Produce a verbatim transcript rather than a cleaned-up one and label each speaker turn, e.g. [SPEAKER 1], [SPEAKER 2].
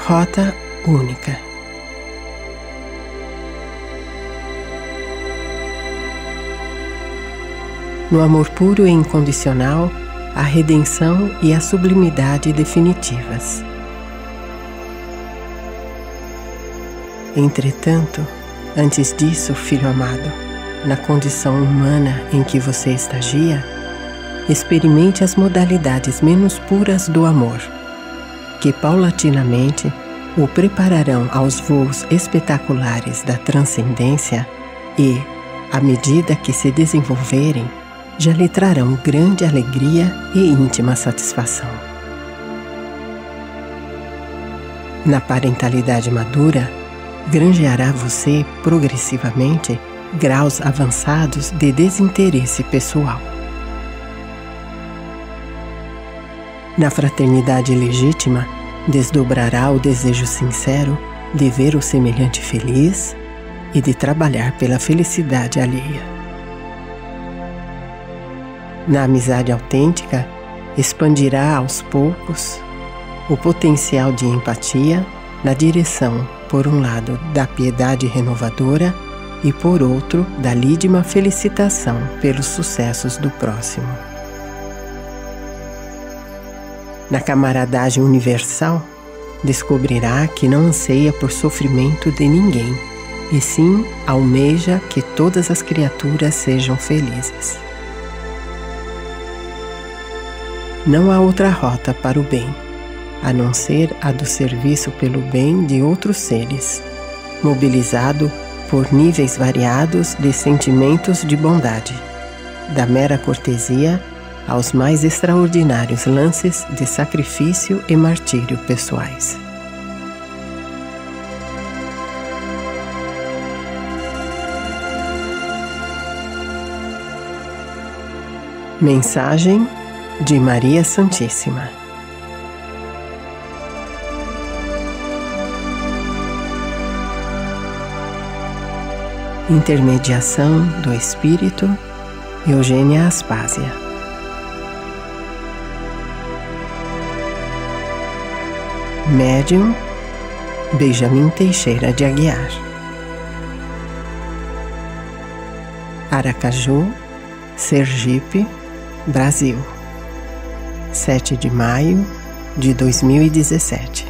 [SPEAKER 1] Rota única. No amor puro e incondicional, a redenção e a sublimidade definitivas. Entretanto, antes disso, filho amado, na condição humana em que você estagia, experimente as modalidades menos puras do amor, que paulatinamente o prepararão aos voos espetaculares da transcendência e, à medida que se desenvolverem, já lhe trarão grande alegria e íntima satisfação. Na parentalidade madura, granjeará você progressivamente graus avançados de desinteresse pessoal. Na fraternidade legítima, desdobrará o desejo sincero de ver o semelhante feliz e de trabalhar pela felicidade alheia. Na amizade autêntica, expandirá aos poucos o potencial de empatia na direção, por um lado, da piedade renovadora e, por outro, da lídima felicitação pelos sucessos do próximo. Na camaradagem universal, descobrirá que não anseia por sofrimento de ninguém, e sim almeja que todas as criaturas sejam felizes. Não há outra rota para o bem, a não ser a do serviço pelo bem de outros seres, mobilizado por níveis variados de sentimentos de bondade, da mera cortesia aos mais extraordinários lances de sacrifício e martírio pessoais. Mensagem de Maria Santíssima. Intermediação do Espírito Eugênia Aspásia. Médium Benjamin Teixeira de Aguiar. Aracaju, Sergipe, Brasil. sete de maio de dois mil e dezessete.